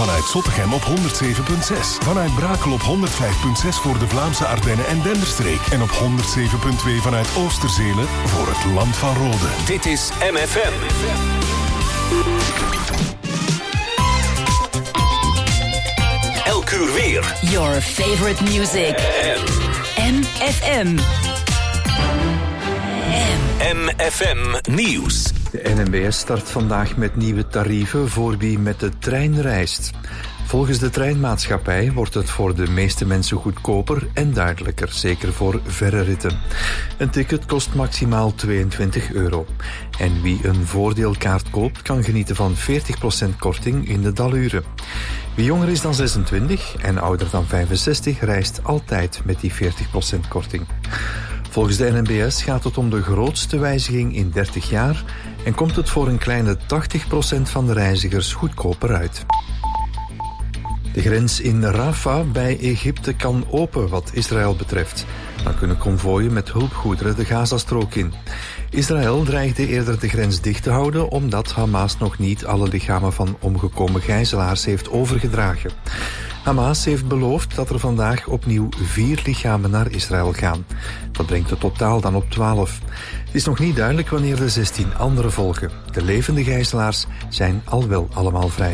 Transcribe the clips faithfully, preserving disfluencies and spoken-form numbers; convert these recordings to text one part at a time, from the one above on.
Vanuit Zottegem op honderd zeven komma zes. Vanuit Brakel op honderd vijf komma zes voor de Vlaamse Ardennen en Denderstreek. En op honderd zeven komma twee vanuit Oosterzelen voor het Land van Rode. Dit is M F M. Elk uur weer. Your favorite music. M F M. M F M Nieuws. De N M B S start vandaag met nieuwe tarieven voor wie met de trein reist. Volgens de treinmaatschappij wordt het voor de meeste mensen goedkoper en duidelijker, zeker voor verre ritten. Een ticket kost maximaal tweeëntwintig euro. En wie een voordeelkaart koopt, kan genieten van veertig procent korting in de daluren. Wie jonger is dan zesentwintig en ouder dan vijfenzestig reist altijd met die veertig procent korting. Volgens de N M B S gaat het om de grootste wijziging in dertig jaar en komt het voor een kleine tachtig procent van de reizigers goedkoper uit. De grens in Rafah bij Egypte kan open wat Israël betreft. Dan kunnen konvooien met hulpgoederen de Gazastrook in. Israël dreigde eerder de grens dicht te houden omdat Hamas nog niet alle lichamen van omgekomen gijzelaars heeft overgedragen. Hamas heeft beloofd dat er vandaag opnieuw vier lichamen naar Israël gaan. Dat brengt het totaal dan op twaalf. Het is nog niet duidelijk wanneer de zestien anderen volgen. De levende gijzelaars zijn al wel allemaal vrij.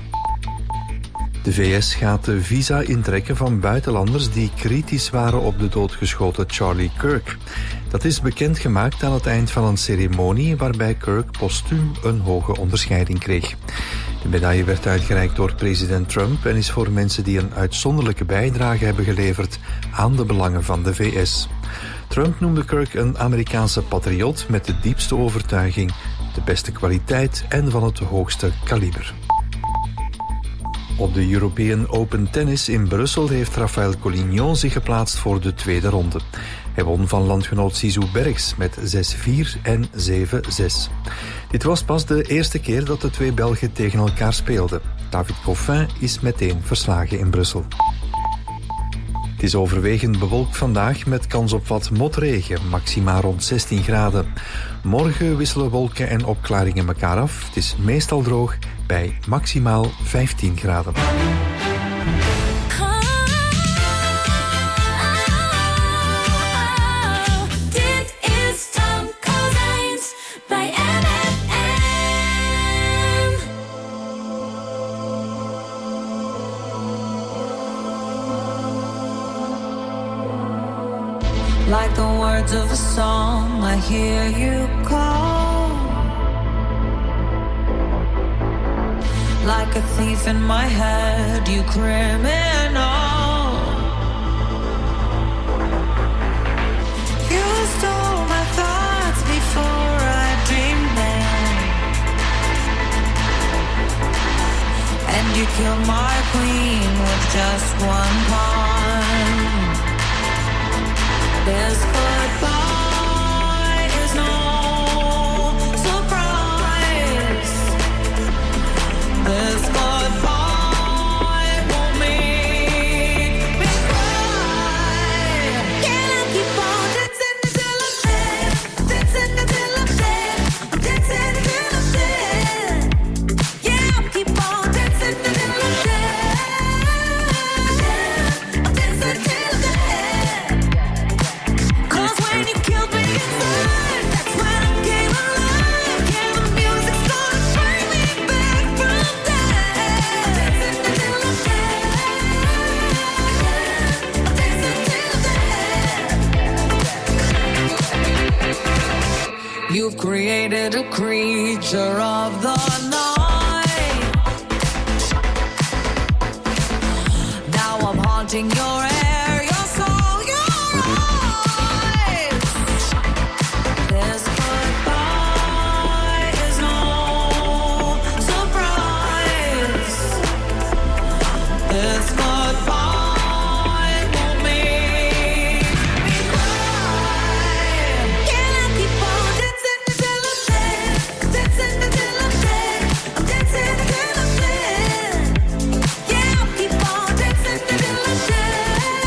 De V S gaat de visa intrekken van buitenlanders die kritisch waren op de doodgeschoten Charlie Kirk. Dat is bekendgemaakt aan het eind van een ceremonie waarbij Kirk postuum een hoge onderscheiding kreeg. De medaille werd uitgereikt door president Trump en is voor mensen die een uitzonderlijke bijdrage hebben geleverd aan de belangen van de V S. Trump noemde Kirk een Amerikaanse patriot met de diepste overtuiging, de beste kwaliteit en van het hoogste kaliber. Op de European Open Tennis in Brussel heeft Rafael Collignon zich geplaatst voor de tweede ronde. Hij won van landgenoot Zizou Bergs met zes vier en zeven zes. Dit was pas de eerste keer dat de twee Belgen tegen elkaar speelden. David Goffin is meteen verslagen in Brussel. Het is overwegend bewolkt vandaag met kans op wat motregen, maximaal rond zestien graden. Morgen wisselen wolken en opklaringen elkaar af. Het is meestal droog bij maximaal vijftien graden. Like the words of a song, I hear you call. Like a thief in my head, you criminal. You stole my thoughts before I dreamed them, and you killed my queen with just one pawn. This goodbye is no surprise. This goodbye won't make me cry. Can I keep on dancing until I'm dead? Dancing until I'm dead. Dancing until I'm dead. Yeah, I'll keep on dancing until I'm dead. I'll dance until I'm dead. When you killed me inside, that's when I came alive. Yeah, the music started to bring me back from death. Dancing until I'm dead. Dancing until dead. You've created a creature of the night. Now I'm haunting your air, your soul, your eyes. This goodbye is no surprise. This goodbye won't make me cry. Can I keep on dancing until I'm dead? Dancing until I'm dead. I'm dancing until I'm dead. Yeah, I'll keep on dancing until I'm dead.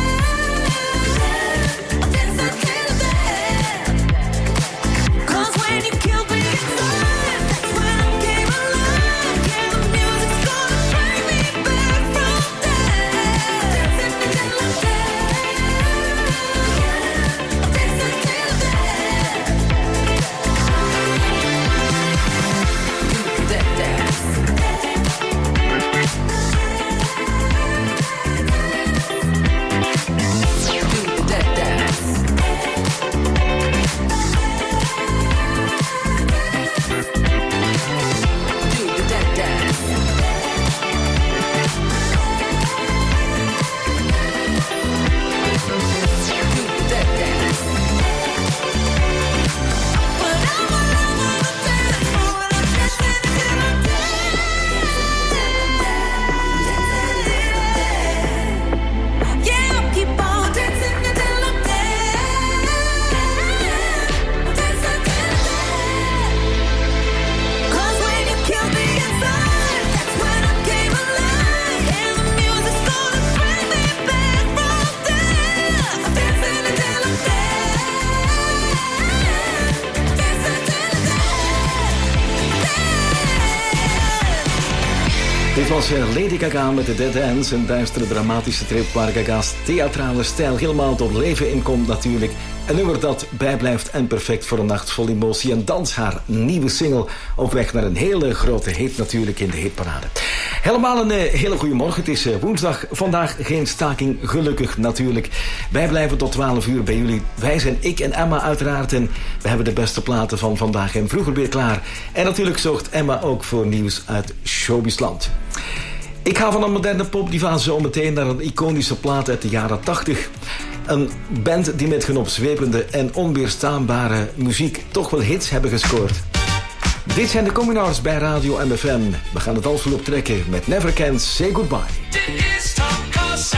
Dit was Lady Gaga met The Dead Dance, een duistere dramatische trip waar Gaga's theatrale stijl helemaal tot leven in komt natuurlijk. Een nummer dat bijblijft en perfect voor een nacht vol emotie. En dans haar nieuwe single op weg naar een hele grote hit natuurlijk in de hitparade. Helemaal een uh, hele goede morgen. Het is uh, woensdag. Vandaag geen staking, gelukkig natuurlijk. Wij blijven tot twaalf uur bij jullie. Wij zijn ik en Emma uiteraard. En we hebben de beste platen van vandaag en vroeger weer klaar. En natuurlijk zorgt Emma ook voor nieuws uit Showbizland. Ik ga van een moderne popdiva zo meteen naar een iconische plaat uit de jaren tachtig. Een band die met genopzwepende en onweerstaanbare muziek toch wel hits hebben gescoord. Dit zijn de Communards bij Radio M F M. We gaan het alsvol optrekken met Never Can Say Goodbye. Dit is Top Concerts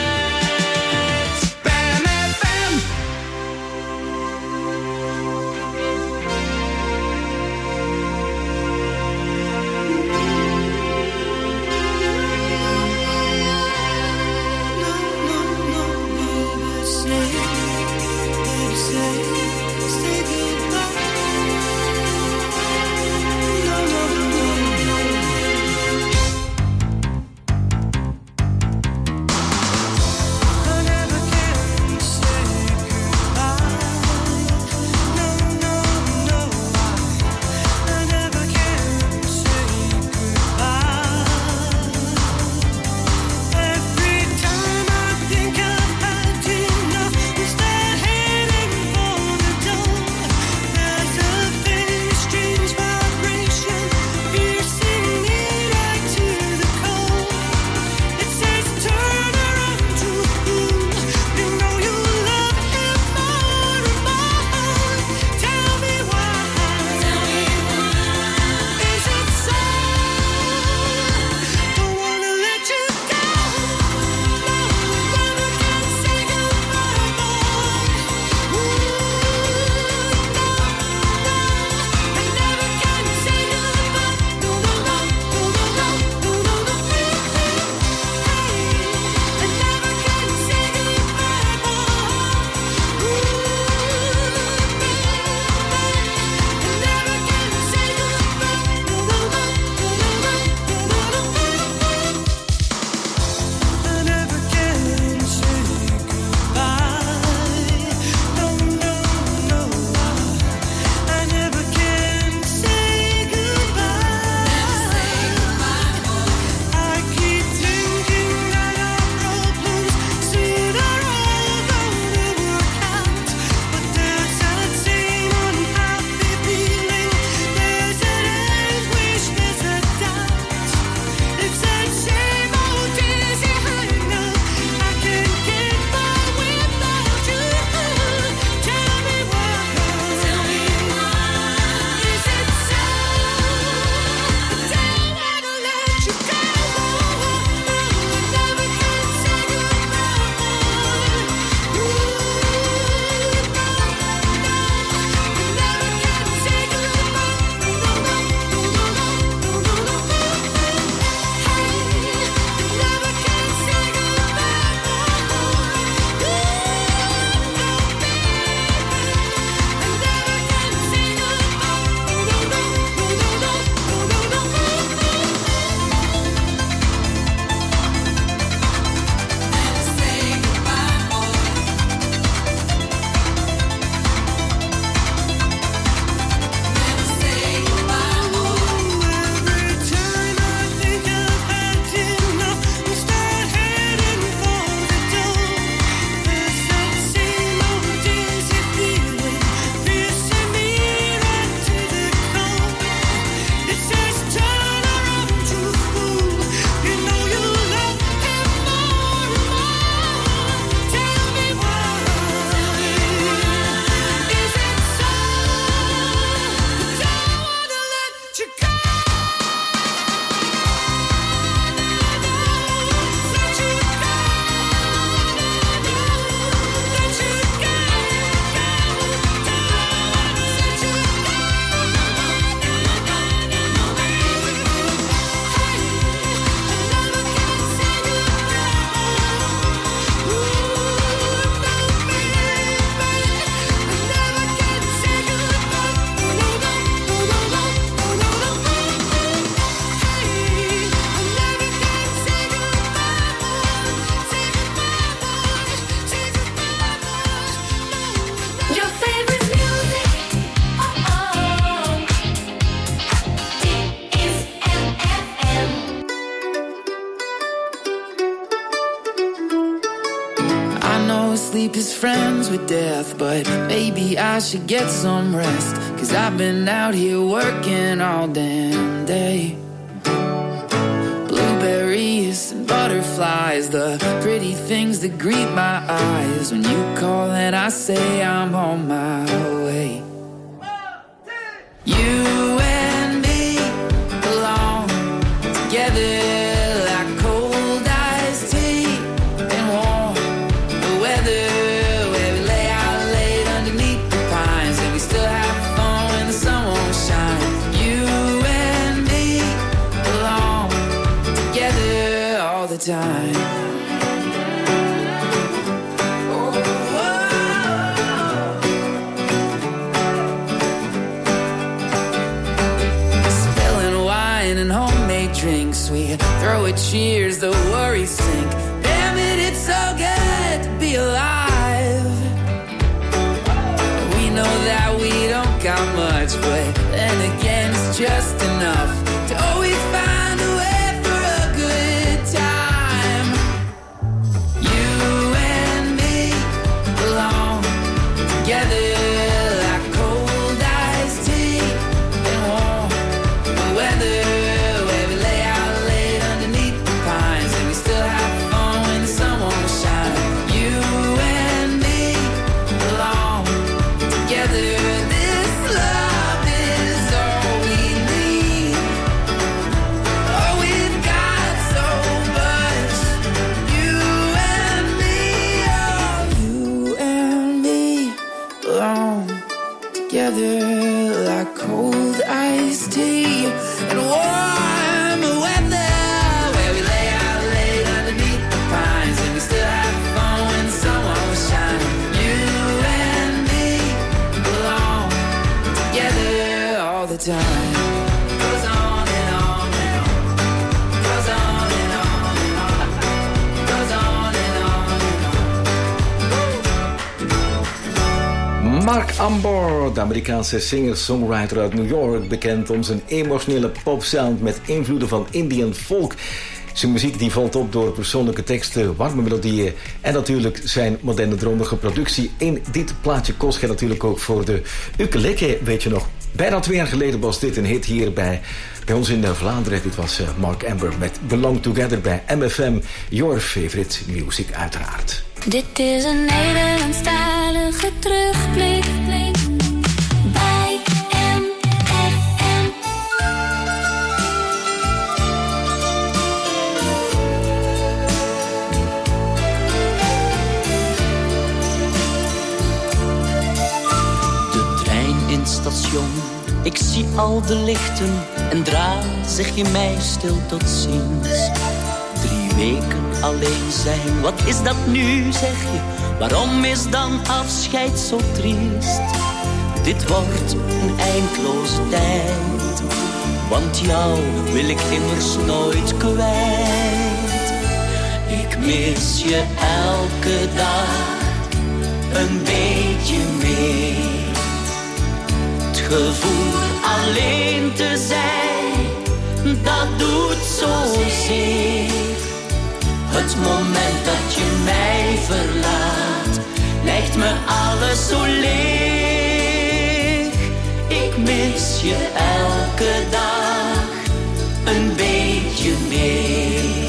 bij M F M. sleep is friends with death, but maybe I should get some rest, 'cause I've been out here working all damn day. Blueberries and butterflies, the pretty things that greet my eyes when you call and I say I'm on my way. You and me belong together like cold iced tea and warm the weather, where we lay out late underneath the pines and we still have fun when the sun won't shine. You and me belong together all the time. Drinks, we throw a cheers, the worries sink. Damn it, it's so good to be alive. We know that we don't got much, but then again it's just enough to always find a way for a good time. You and me belong together like cold iced tea and warm the weather. Like cold iced tea and warm weather, where we lay out late underneath the pines and we still have fun when the sun won't shine. You and me belong together all the time. Goes on and on and on. Goes on and on and on. Goes on and on and on. Mark Ambor, de Amerikaanse singer-songwriter uit New York, bekend om zijn emotionele popsound met invloeden van Indian folk. Zijn muziek die valt op door persoonlijke teksten, warme melodieën en natuurlijk zijn moderne dromige productie. In dit plaatje kost hij natuurlijk ook voor de ukulele, weet je nog. Bijna twee jaar geleden was dit een hit hier bij, bij ons in Vlaanderen. Dit was Mark Amber met Belong Together bij M F M, your favorite music uiteraard. Dit is een Nederlandstalige terugblik bij M F M. De trein in het station, ik zie al de lichten en dra, zeg je mij stil tot ziens. Drie weken alleen zijn, wat is dat nu, zeg je? Waarom is dan afscheid zo triest? Dit wordt een eindloze tijd, want jou wil ik immers nooit kwijt. Ik mis je elke dag een beetje meer. Het gevoel alleen te zijn, dat doet zozeer. Het moment dat je mij verlaat, lijkt me alles zo leeg. Ik mis je elke dag een beetje meer.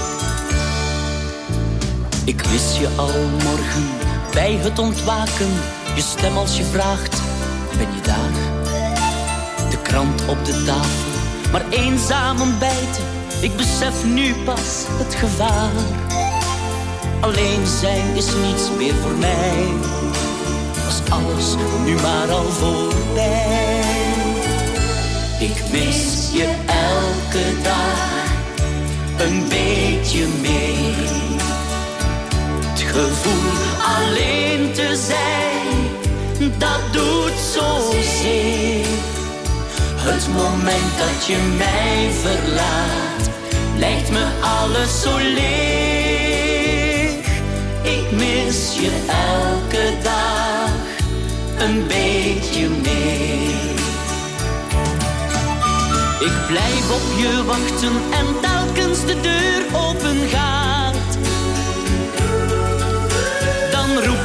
Ik mis je al morgen bij het ontwaken. Je stem als je vraagt, ben je daar? De krant op de tafel, maar eenzaam ontbijten. Ik besef nu pas het gevaar. Alleen zijn is niets meer voor mij. Was alles nu maar al voorbij. Ik mis je elke dag een beetje meer. Het gevoel alleen te zijn, dat doet zozeer. Het moment dat je mij verlaat, lijkt me alles zo leeg. Ik mis je elke dag een beetje meer. Ik blijf op je wachten en telkens de deur open gaat, dan roep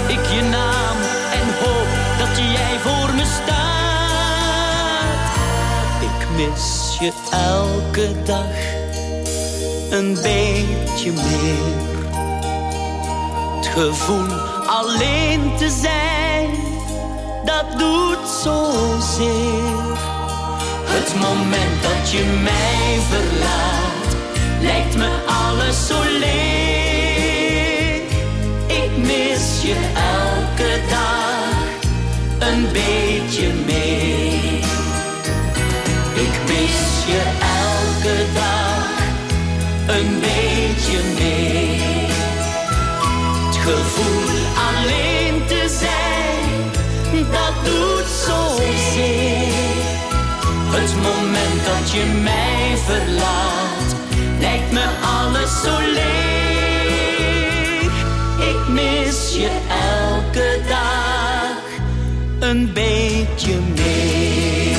mis je elke dag een beetje meer. Het gevoel alleen te zijn, dat doet zozeer. Het moment dat je mij verlaat, lijkt me alles zo leeg. Ik mis je elke dag een beetje meer. Ik mis je elke dag een beetje meer. Het gevoel alleen te zijn, dat doet zozeer. Het moment dat je mij verlaat, lijkt me alles zo leeg. Ik mis je elke dag een beetje meer.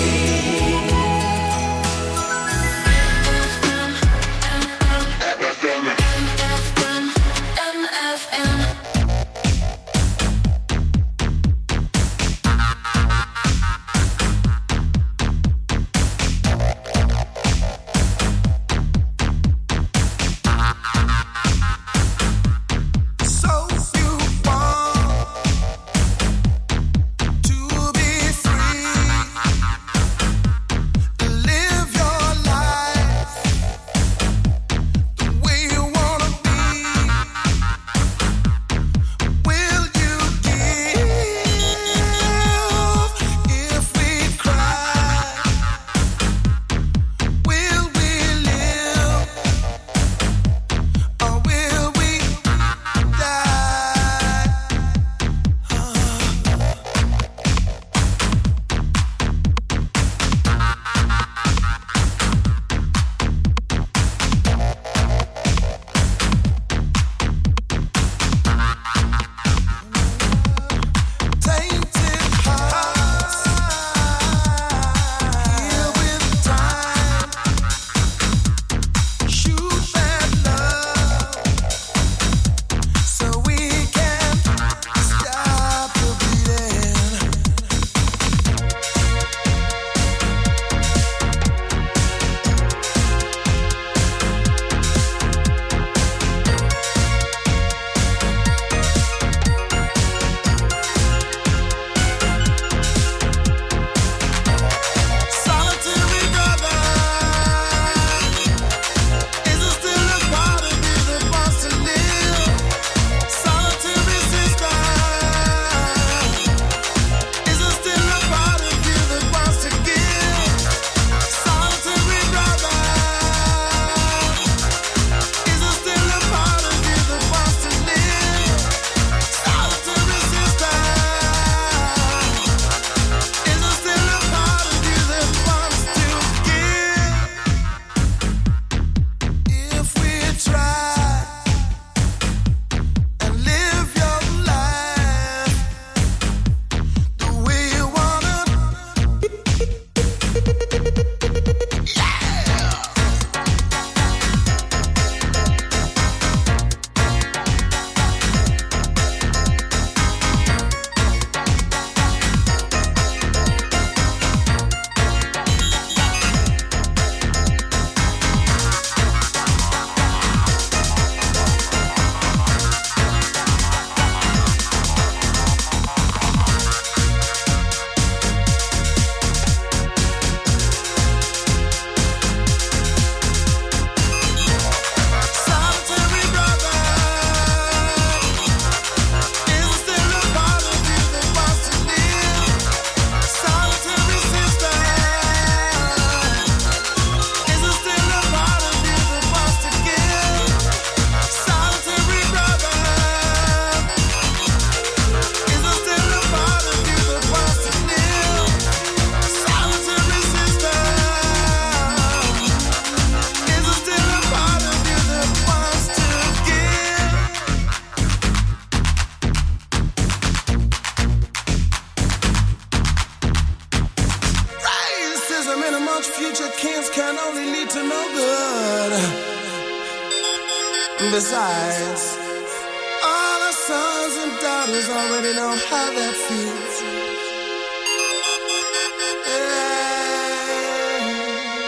Besides, all our sons and daughters already know how that feels. Yeah.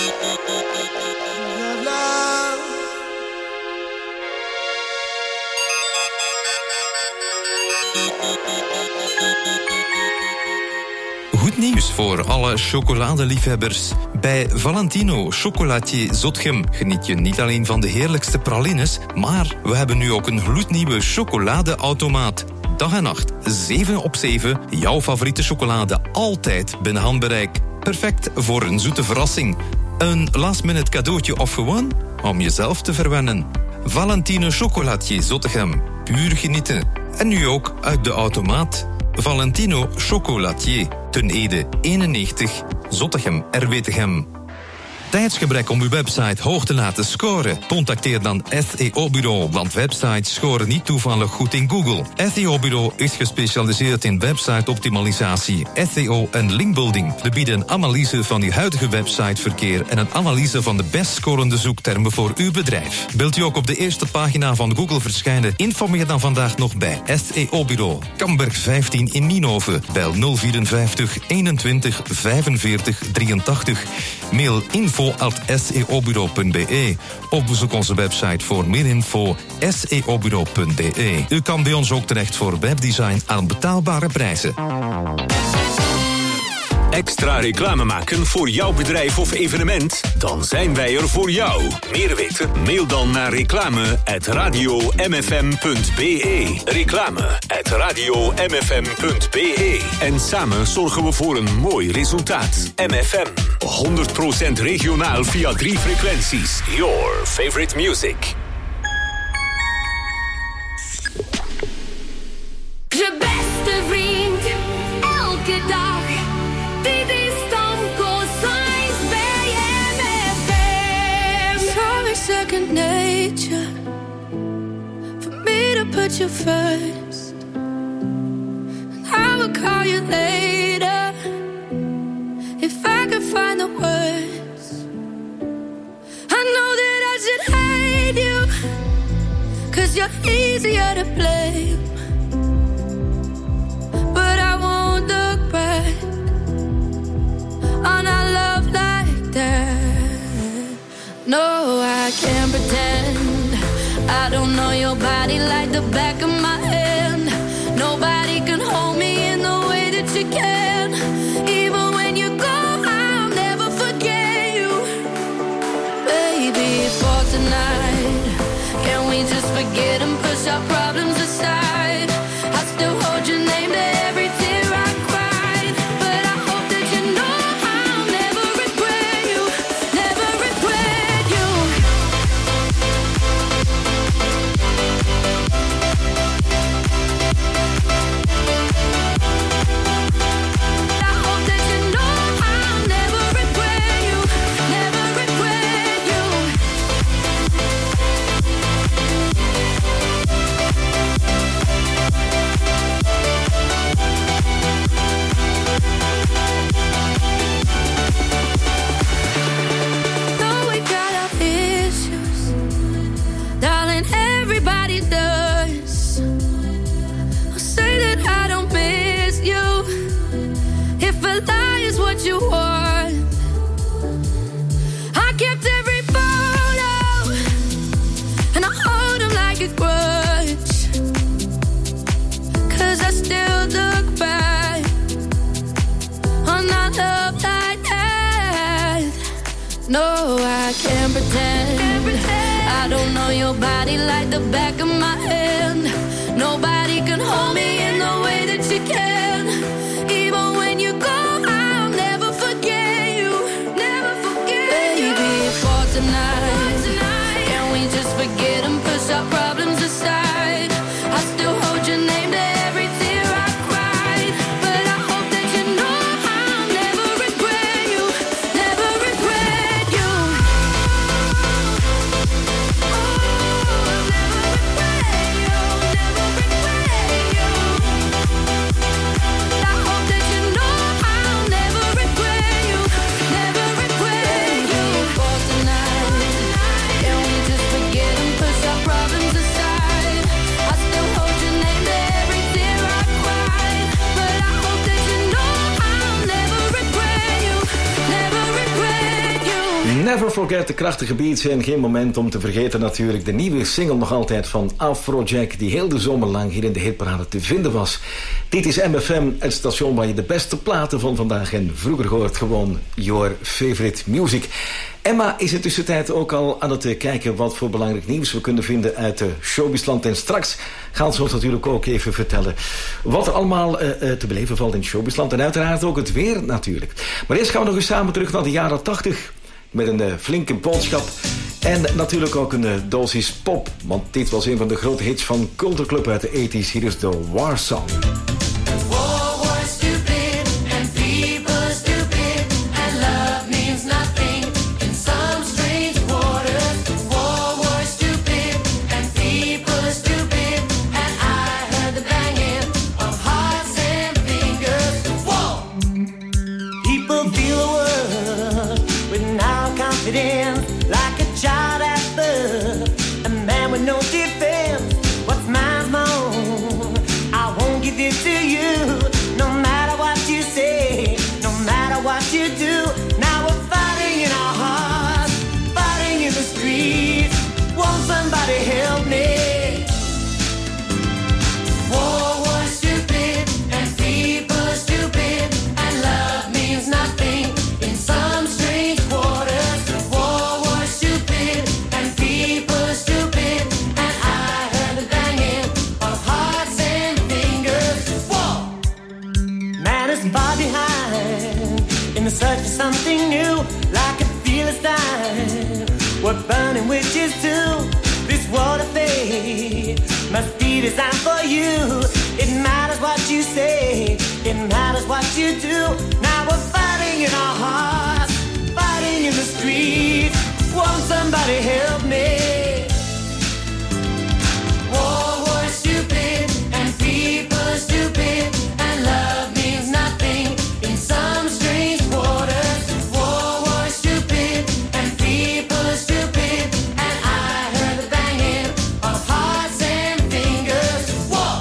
Goed nieuws voor alle chocoladeliefhebbers. Bij Valentino Chocolatier Zotgem geniet je niet alleen van de heerlijkste pralines, maar we hebben nu ook een gloednieuwe chocoladeautomaat. Dag en nacht, zeven op zeven, jouw favoriete chocolade altijd binnen handbereik. Perfect voor een zoete verrassing. Een last-minute cadeautje of gewoon om jezelf te verwennen. Valentino Chocolatier Zottegem, puur genieten. En nu ook uit de automaat. Valentino Chocolatier, Ten Ede eenennegentig, Zottegem, R W Tegem. Tijdsgebrek om uw website hoog te laten scoren? Contacteer dan S E O-bureau, want websites scoren niet toevallig goed in Google. S E O-bureau is gespecialiseerd in website-optimalisatie, S E O en linkbuilding. We bieden een analyse van uw huidige websiteverkeer en een analyse van de best scorende zoektermen voor uw bedrijf. Wilt u ook op de eerste pagina van Google verschijnen? Informeer dan vandaag nog bij S E O-bureau. Kamberg vijftien in Nienhoven. Bel nul vierenvijftig eenentwintig vijfenveertig drieëntachtig. Mail info at s e o bureau punt b e of bezoek onze website voor meer info s e o bureau punt b e. U kan bij ons ook terecht voor webdesign aan betaalbare prijzen. Extra reclame maken voor jouw bedrijf of evenement? Dan zijn wij er voor jou. Meer weten? Mail dan naar reclame at radio m f m punt b e. Reclame at radio m f m punt b e. En samen zorgen we voor een mooi resultaat. M F M, honderd procent regionaal via drie frequenties. Your favorite music. Je beste vriend, elke dag. Dit is Tom Kozijns bij M F M. Sorry, second nature. For me to put you first. And I will call you later. If I could find the words. I know that I should hate you. Cause you're easier to blame. But I won't look back on our love like that. No, I can't pretend I don't know your body like the back of my hand. Nobody can hold me in the way that you can. Even when you go, I'll never forget you. Baby, for tonight, can we just forget and push our problems aside? I still hold your name to every tear I cried. But I hope that you know I'll never regret you, never regret you. I hope that you know I'll never regret you, never regret you. Though we got our issues, darling, everybody does. I'll say that I don't miss you. If a lie is what you want, I kept every photo and I hold them like a grudge. Cause I still look back on our love like that. No, I can't pretend. I don't know your body like the back of my hand. Nobody can hold me in the way that you can. Even when you go, I'll never forget you, never forget you. Baby, for tonight, can we just forget and push our problems aside? I still hold your name to every tear I cried. But I hope that you know I'll never regret you, never regret you. Oh, I'll never regret you, never regret you. I hope that you know I'll never regret you, never regret you. For tonight, can we just forget and push our Never forget de krachtige beats en geen moment om te vergeten natuurlijk de nieuwe single nog altijd van Afrojack die heel de zomer lang hier in de hitparade te vinden was. Dit is M F M, het station waar je de beste platen van vandaag en vroeger hoort, gewoon your favorite music. Emma is in tussentijd ook al aan het kijken wat voor belangrijk nieuws we kunnen vinden uit de showbizland. En straks gaan ze ons natuurlijk ook even vertellen wat er allemaal uh, uh, te beleven valt in showbizland. En uiteraard ook het weer natuurlijk. Maar eerst gaan we nog eens samen terug naar de jaren tachtig met een uh, flinke boodschap. En natuurlijk ook een uh, dosis pop. Want dit was een van de grote hits van Culture Club uit de tachtig. Hier is de War Song. Like a child at birth, a man with no defense. What's mine's my own. I won't give it to you, no matter what you say, no matter what you do. Now we're fighting in our hearts, fighting in the streets. Won't somebody help me? War was stupid and people stupid, and love means nothing in some strange quarters. Far behind, in the search for something new, like a Philistine. We're burning witches too. This world of fate must be designed for you. It matters what you say, it matters what you do. Now we're fighting in our hearts, fighting in the streets. Won't somebody help me? War was stupid and people stupid, and love means nothing in some strange waters. War was stupid and people stupid, and I heard the banging of hearts and fingers. War.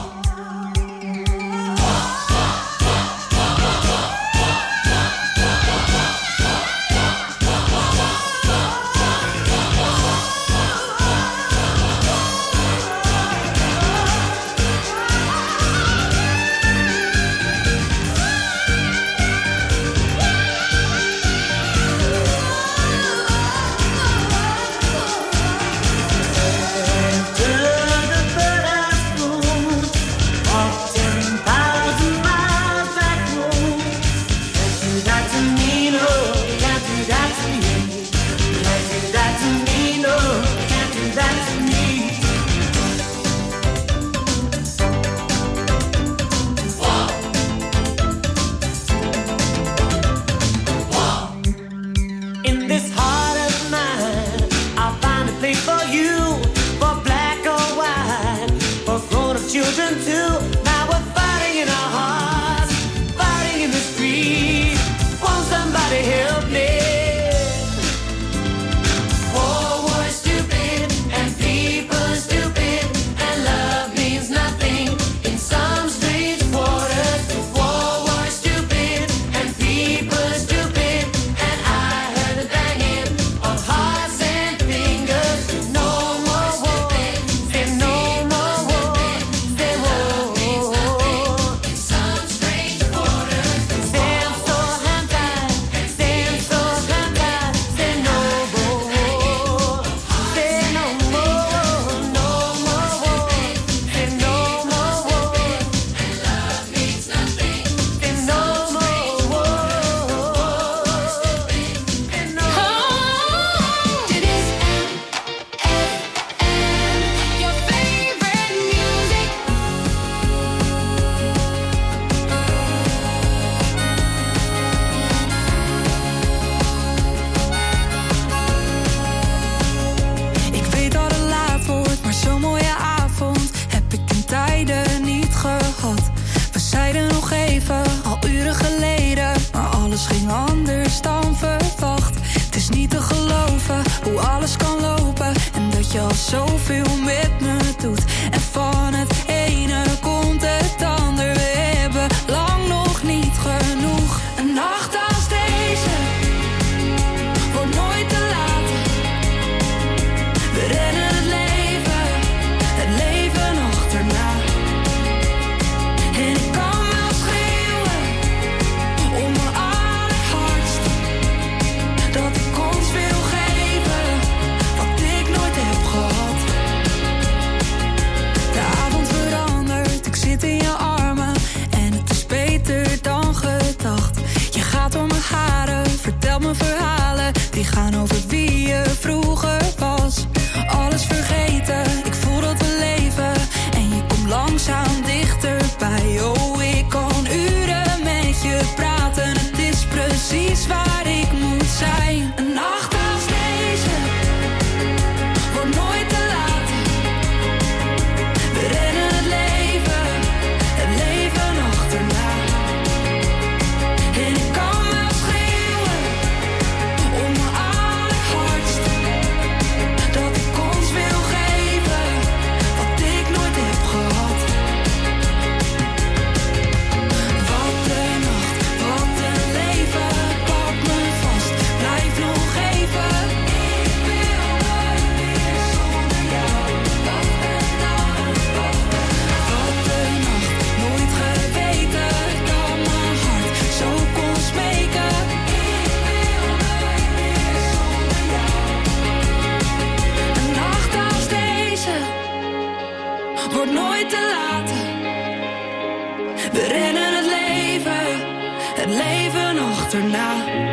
Children too. Now we're fighting in our hearts, fighting in the streets. Won't somebody help me? War was stupid and people stupid, and love means nothing in some strange quarters. War was stupid and people stupid, and I heard the banging of hearts and fingers. No more war, say no more war. Al uren geleden, maar alles ging anders dan verwacht. Het is niet te geloven hoe alles kan lopen, en dat je al zoveel met me doet. En van het ene komt het ander, we hebben lang nog niet genoeg. Een nacht als deze wordt nooit te laat. gaan over wie je vroeger was. Alles vergeten, ik voel dat we leven. En je komt langzaam dichterbij. Oh, ik kan uren met je praten. Het is precies waar ik moet zijn. Een nacht als deze wordt nooit te laat. We rennen het leven, het leven achterna. En ik kan wel schreeuwen om mijn allerhardst, dat ik ons wil geven wat ik nooit heb gehad. Wat een nacht, wat een leven, pak me vast, blijf nog even. Ik wil nooit meer zonder jou. Wat een nacht, wat een nacht, nooit geweten dat mijn hart zo kon smeken. Ik wil nooit meer zonder jou. Een nacht als deze wordt nooit te laten. We rennen het leven, het leven achterna.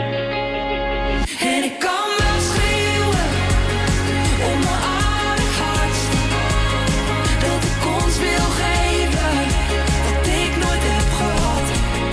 En ik kan wel schreeuwen om mijn allerhardst, dat ik ons wil geven wat ik nooit heb gehad.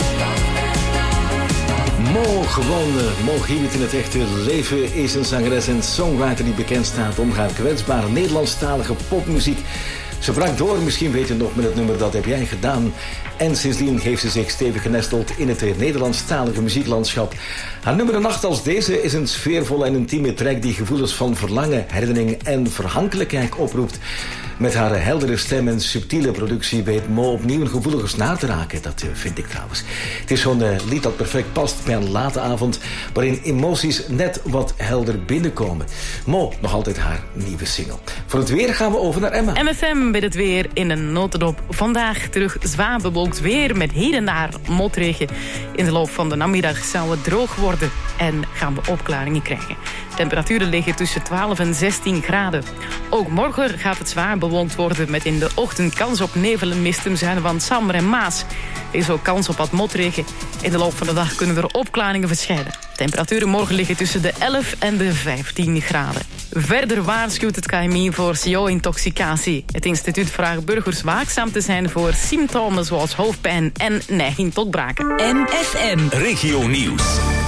Mo, gewoon uh, Mo Giewit in het echte leven is een zangeres en songwriter die bekend staat om haar kwetsbare Nederlandstalige popmuziek. Ze brak door, misschien weet je nog met het nummer Dat Heb Jij Gedaan. En sindsdien heeft ze zich stevig genesteld in het Nederlandstalige muzieklandschap. Haar nummer Een Nacht als Deze is een sfeervolle en intieme track die gevoelens van verlangen, herinnering en verhankelijkheid oproept. Met haar heldere stem en subtiele productie weet Mo opnieuw een gevoelige snaar te raken. Dat uh, vind ik trouwens. Het is zo'n uh, lied dat perfect past bij een late avond waarin emoties net wat helder binnenkomen. Mo, nog altijd haar nieuwe single. Voor het weer gaan we over naar Emma. M F M met het weer in een notendop. Vandaag terug zwaar bewolkt weer met hier en daar motregen. In de loop van de namiddag zal het droog worden en gaan we opklaringen krijgen. Temperaturen liggen tussen twaalf en zestien graden. Ook morgen gaat het zwaar bewolkt worden met in de ochtend kans op nevel en mist ten zuiden van Sammer en Maas. Er is ook kans op wat motregen. In de loop van de dag kunnen er opklaringen verschijnen. Temperaturen morgen liggen tussen de elf en de vijftien graden. Verder waarschuwt het K M I voor C O-intoxicatie. Het instituut vraagt burgers waakzaam te zijn voor symptomen zoals hoofdpijn en neiging tot braken. M F M. Regio Nieuws.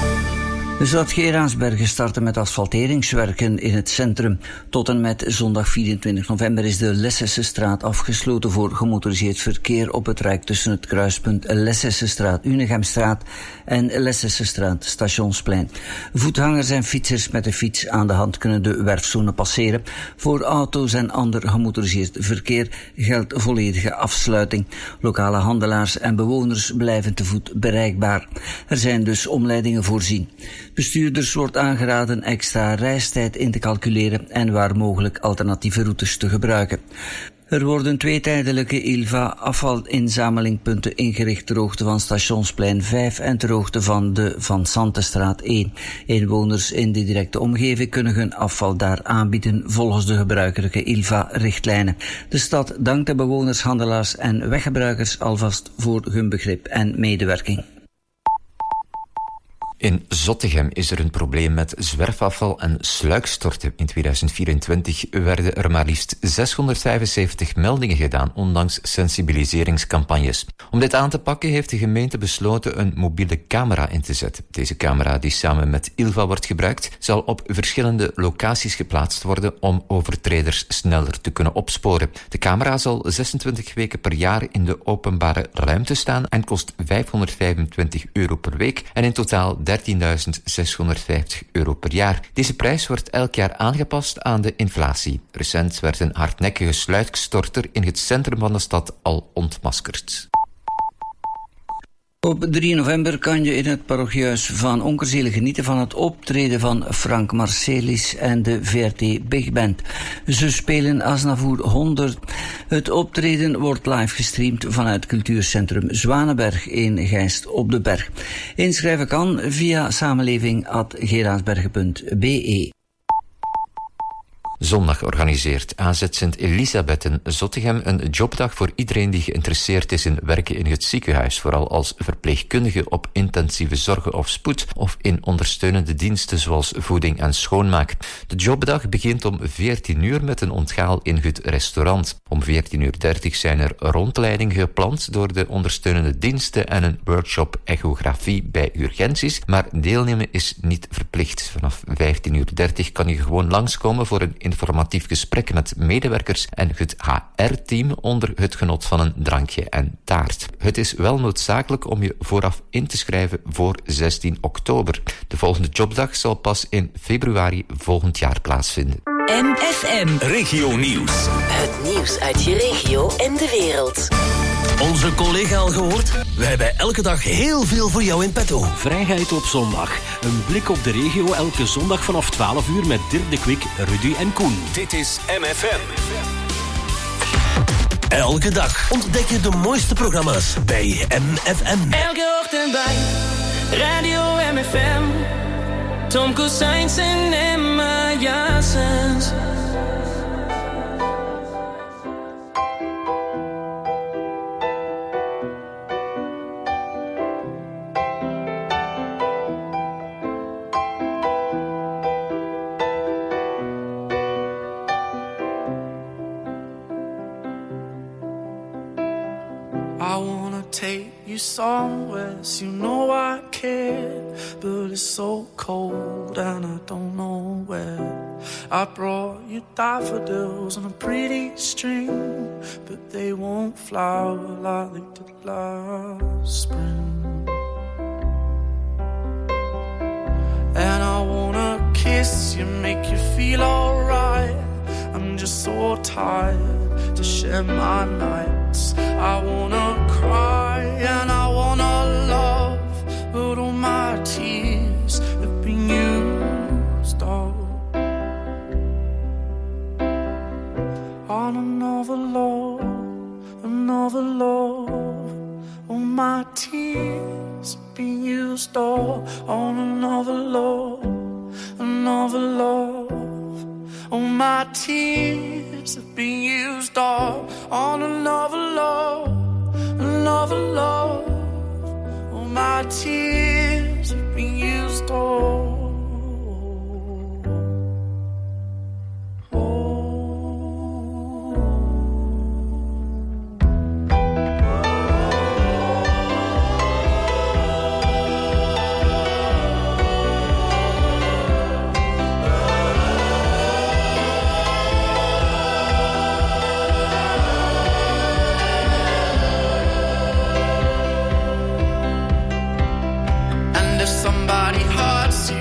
De stad Geraardsbergen starten met asfalteringswerken in het centrum. Tot en met zondag vierentwintig november is de Lessessestraat afgesloten voor gemotoriseerd verkeer op het Rijk tussen het kruispunt Lessessestraat, Unegemstraat en Lessessestraat, Stationsplein. Voetgangers en fietsers met de fiets aan de hand kunnen de werfzone passeren. Voor auto's en ander gemotoriseerd verkeer geldt volledige afsluiting. Lokale handelaars en bewoners blijven te voet bereikbaar. Er zijn dus omleidingen voorzien. Bestuurders wordt aangeraden extra reistijd in te calculeren en waar mogelijk alternatieve routes te gebruiken. Er worden twee tijdelijke I L V A-afvalinzamelingpunten ingericht ter hoogte van Stationsplein vijf en ter hoogte van de Van Santestraat één. Inwoners in de directe omgeving kunnen hun afval daar aanbieden volgens de gebruikelijke I L V A-richtlijnen. De stad dankt de bewoners, handelaars en weggebruikers alvast voor hun begrip en medewerking. In Zottegem is er een probleem met zwerfafval en sluikstorten. In tweeduizend vierentwintig werden er maar liefst zeshonderdvijfenzeventig meldingen gedaan, ondanks sensibiliseringscampagnes. Om dit aan te pakken heeft de gemeente besloten een mobiele camera in te zetten. Deze camera, die samen met I L V A wordt gebruikt, zal op verschillende locaties geplaatst worden om overtreders sneller te kunnen opsporen. De camera zal zesentwintig weken per jaar in de openbare ruimte staan en kost vijfhonderdvijfentwintig euro per week en in totaal dertienduizend zeshonderdvijftig euro per jaar. Deze prijs wordt elk jaar aangepast aan de inflatie. Recent werd een hardnekkige sluikstorter in het centrum van de stad al ontmaskerd. Op drie november kan je in het parochiehuis van Onkerzele genieten van het optreden van Frank Marcelis en de V R T Big Band. Ze spelen Aznavour honderd. Het optreden wordt live gestreamd vanuit cultuurcentrum Zwanenberg in Geest op de Berg. Inschrijven kan via samenleving apenstaartje geraardsbergen punt b e. Zondag organiseert A Z Sint Elisabeth in Zottegem een jobdag voor iedereen die geïnteresseerd is in werken in het ziekenhuis, vooral als verpleegkundige op intensieve zorgen of spoed of in ondersteunende diensten zoals voeding en schoonmaak. De jobdag begint om veertien uur met een onthaal in het restaurant. Om veertien uur dertig zijn er rondleidingen gepland door de ondersteunende diensten en een workshop echografie bij urgenties, maar deelnemen is niet verplicht. Vanaf vijftien uur dertig kan je gewoon langskomen voor een informatief gesprek met medewerkers en het H R-team onder het genot van een drankje en taart. Het is wel noodzakelijk om je vooraf in te schrijven voor zestien oktober. De volgende jobdag zal pas in februari volgend jaar plaatsvinden. M F M. Regio Nieuws. Het nieuws uit je regio en de wereld. Onze collega al gehoord? We hebben elke dag heel veel voor jou in petto. Vrijheid op zondag. Een blik op de regio elke zondag vanaf twaalf uur met Dirk de Kwik, Rudy en Koen. Dit is M F M. Elke dag ontdek je de mooiste programma's bij M F M. Elke ochtend bij Radio M F M. Tom Cousins en Emma Janssens. I wanna take you somewhere, so you know I care, but it's so cold and I don't know where. I brought you daffodils on a pretty string, but they won't flower like they did last spring. And I wanna kiss you, make you feel alright. I'm just so tired to share my nights. I wanna cry and I wanna love, but all my tears have been used up on another love, another love. All my tears have been used up on another love, another love. All my tears have been used up on another love, another love. All my tears have been used up. Somebody hurts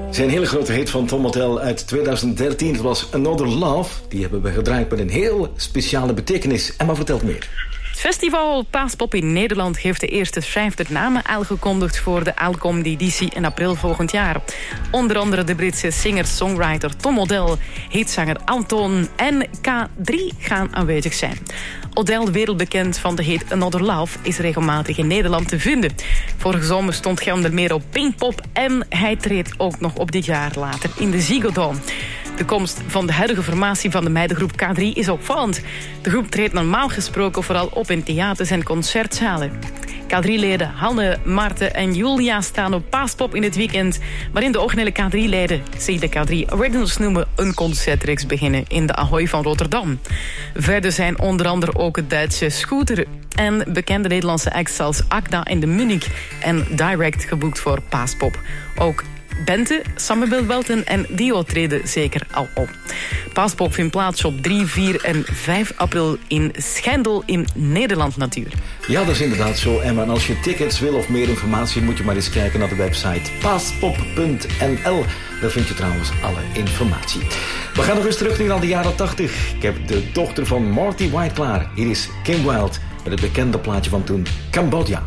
Zijn hele grote hit van Tom Odell uit twintig dertien, dat was Another Love. Die hebben we gedraaid met een heel speciale betekenis. Emma vertelt meer. Het festival Paaspop in Nederland heeft de eerste vijftig namen aangekondigd voor de aankomende editie in april volgend jaar. Onder andere de Britse singer-songwriter Tom Odell, hitzanger Anton en K drie gaan aanwezig zijn. Odell, wereldbekend van de hit Another Love, is regelmatig in Nederland te vinden. Vorige zomer stond hij onder meer op Pinkpop en hij treedt ook nog op dit jaar later in de Ziggo Dome. De komst van de huidige formatie van de meidengroep K drie is opvallend. De groep treedt normaal gesproken vooral op in theaters en concertzalen. K drie-leden Hanne, Maarten en Julia staan op Paaspop in het weekend, waarin de originele K drie-leden, zich de K drie Originals noemen, een concertreeks beginnen in de Ahoy van Rotterdam. Verder zijn onder andere ook het Duitse Scooter en bekende Nederlandse acts als Akda en de Munich en Direct geboekt voor Paaspop. Ook Bente, Samuel Welten en Dio treden zeker al op. Paaspop vindt plaats op drie, vier en vijf april in Schendel in Nederland natuurlijk. Ja, dat is inderdaad zo, Emma. En als je tickets wil of meer informatie, moet je maar eens kijken naar de website paaspop punt n l. Daar vind je trouwens alle informatie. We gaan nog eens terug naar de jaren tachtig. Ik heb de dochter van Marty White klaar. Hier is Kim Wilde met het bekende plaatje van toen, Cambodja.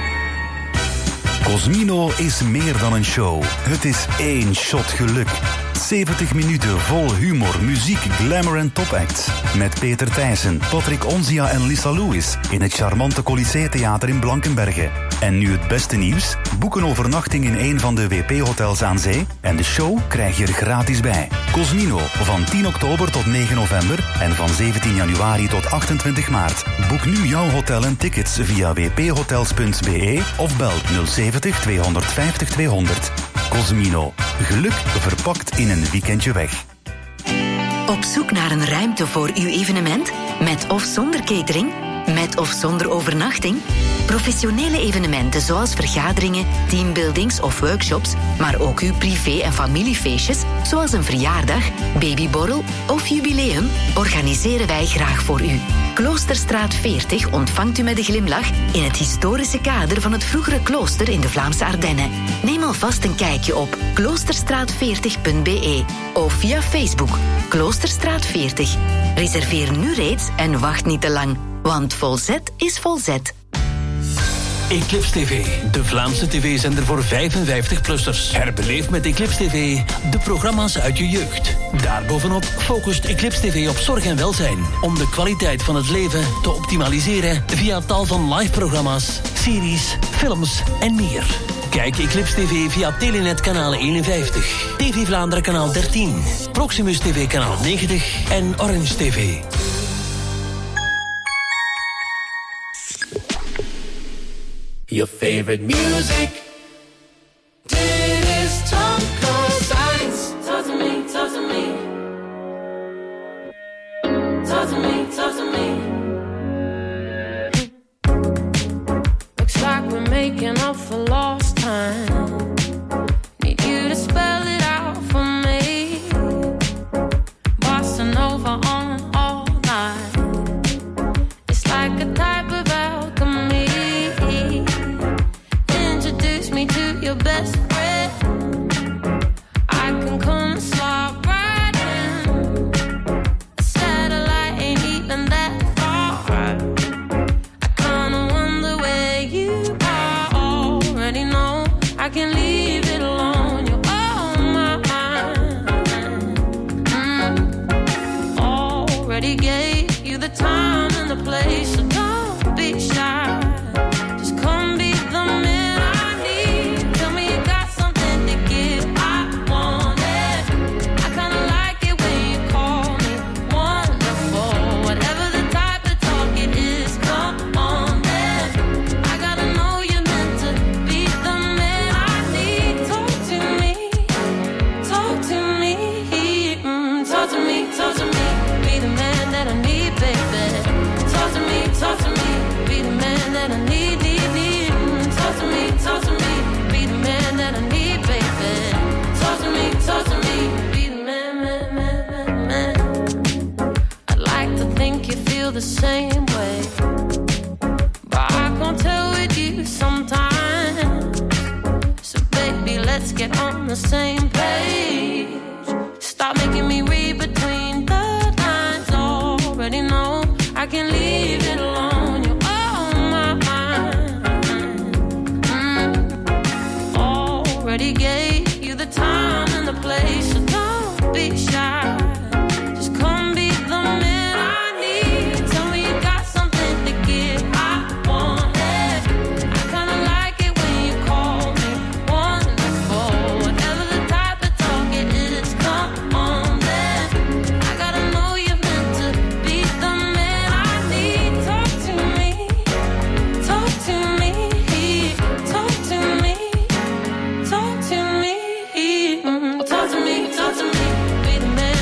Cosmino is meer dan een show. Het is één shot geluk. zeventig minuten vol humor, muziek, glamour en topacts. Met Peter Thijssen, Patrick Onzia en Lisa Lewis in het charmante Colisée Theater in Blankenberge. En nu het beste nieuws. Boek een overnachting in een van de W P-hotels aan zee en de show krijg je er gratis bij. Cosmino, van tien oktober tot negen november en van zeventien januari tot achtentwintig maart. Boek nu jouw hotel en tickets via w p hotels punt b e of bel nul zeventig tweehonderdvijftig tweehonderd. Cosmino. Geluk verpakt in een weekendje weg. Op zoek naar een ruimte voor uw evenement? Met of zonder catering? Met of zonder overnachting? Professionele evenementen zoals vergaderingen, teambuildings of workshops, maar ook uw privé- en familiefeestjes, zoals een verjaardag, babyborrel of jubileum, organiseren wij graag voor u. Kloosterstraat veertig ontvangt u met een glimlach in het historische kader van het vroegere klooster in de Vlaamse Ardennen. Neem alvast een kijkje op kloosterstraat veertig punt b e of via Facebook Kloosterstraat veertig. Reserveer nu reeds en wacht niet te lang, want Volzet is Volzet. Eclipse T V, de Vlaamse tv-zender voor vijfenvijftig-plussers. Herbeleef met Eclipse T V de programma's uit je jeugd. Daarbovenop focust Eclipse T V op zorg en welzijn, om de kwaliteit van het leven te optimaliseren via tal van live-programma's, series, films en meer. Kijk Eclipse T V via Telenet kanaal eenenvijftig, T V Vlaanderen kanaal dertien, Proximus T V kanaal negentig en Orange T V. Your favorite music. Dit is Tom Cousins. Talk to me, talk to me. Talk to me, talk to me. Looks like we're making up for lost time. Need you to spell it out for me. Bossa Nova on all night. It's like a type of alchemy. Introduce me to your best friend. I can come and slide right in. A satellite ain't even that far. I kinda wonder where you are. Already know I can leave it alone. You're on my mind. Mm. Already gave you the time and the place, so don't be shy. Just come be the man. The same way, but I can't tell with you sometimes. So baby, let's get on the same page. Stop making me read between the lines. Already know I can leave it alone. You're on my mind. Mm. Already gave you the time and the place, so don't be shy. Just come be the man. Talk to me, be the man.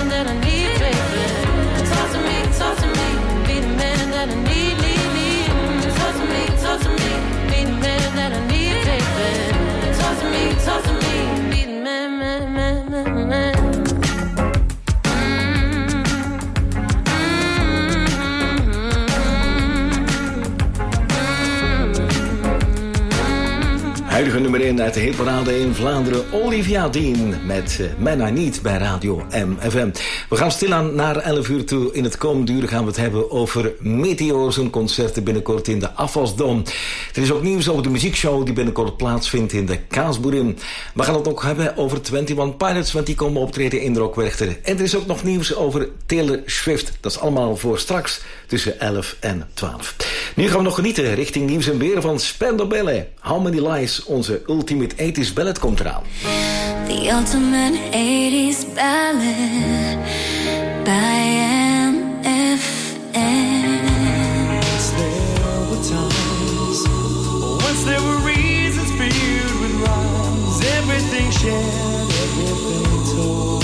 nummer één uit de hitparade in Vlaanderen. Olivia Dean met uh, Man I Need bij Radio M F M. We gaan stilaan naar elf uur toe. In het komende uur gaan we het hebben over Meteor, zijn concerten binnenkort in de Afvalsdom. Er is ook nieuws over de muziekshow die binnenkort plaatsvindt in de Kaasboerin. We gaan het ook hebben over eenentwintig Pilots, want die komen optreden in de Rockwerchter. En er is ook nog nieuws over Taylor Swift. Dat is allemaal voor straks tussen elf en twaalf. Nu gaan we nog genieten richting nieuws en weer van Spandau Ballet. How Many Lies, onze Ultimate eighties Ballad komt eraan. The ultimate eighties ballad by M F M. There were times, once there were reasons filled with rhymes, everything shared, everything told.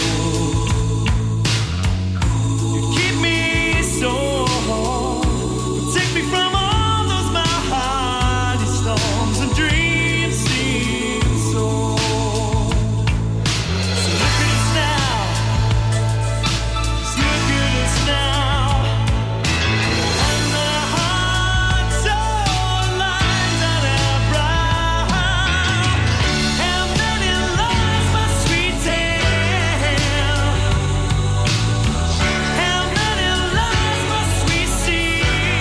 You keep me so hard, take me from all those mighty storms and dreams seem so. So look at us now, just look at us now. And our hearts so lines on our brow. How many lies must we tell? How many lies must we see?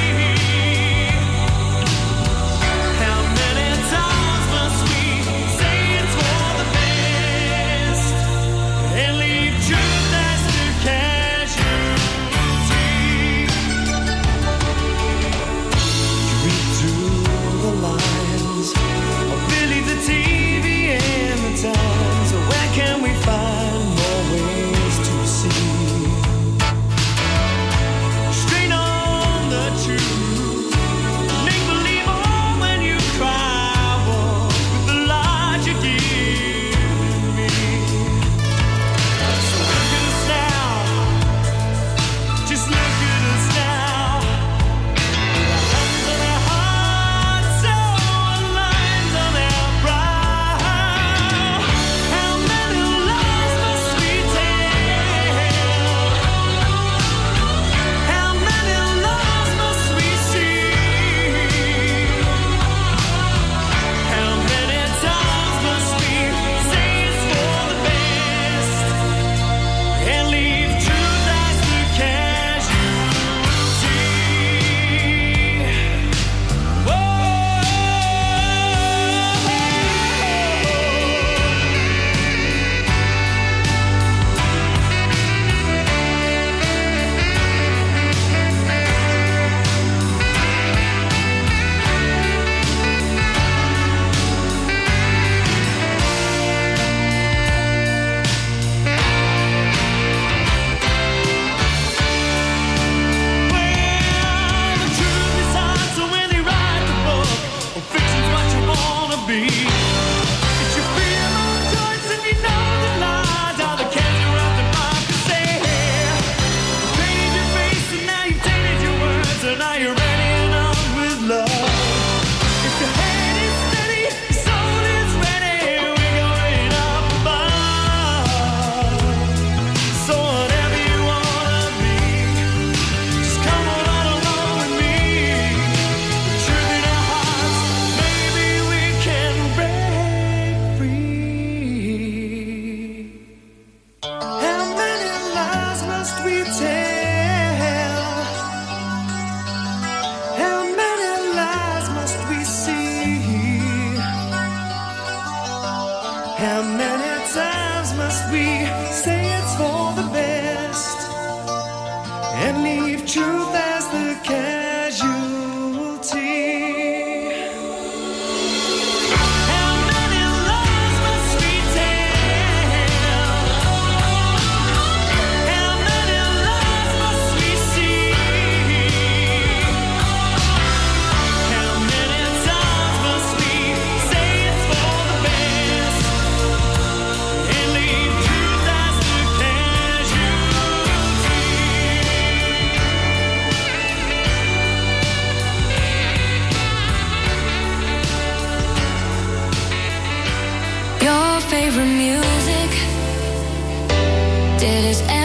How many times must we say it's for the best and leave truth as the casualty? Read through the lines, or believe the T V and the Times. Where can we find more ways to see? Straight on the truth, make believe all when you cry walk with the light you're giving me. So look at us now, just look at us now. Our hands on our hearts, so lines on our brow. How many lies must we tell? How many lies must we see? How many times must we say it's for the best and leave truth as the casualty? The truth is hard, so when they write the book, oh, fiction's what you wanna be. It's your freedom of choice, and you know the lies are the cancer of democracy. Painted your face, and now you've tainted your words, and now you're running on with love. If your head is steady, your soul is ready, we're going up above. So whatever you wanna be, just come on right along with me. The truth in our hearts, maybe we can break free. How many lies must we tell? How many lies must we see? How many times must we say it's for the best and leave truth as the casualty? How many lies must we tell? How many lies must we see? How many times must we say it's for the best and leave truth as the casualty? Your favorite music, did it